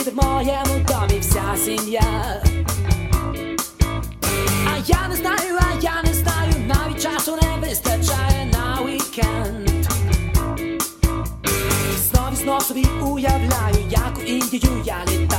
буде в моєму домі вся сім'я. А я не знаю, навіть часу не вистачає на вікенд. Знов собі уявляю, як у Індію я літаю.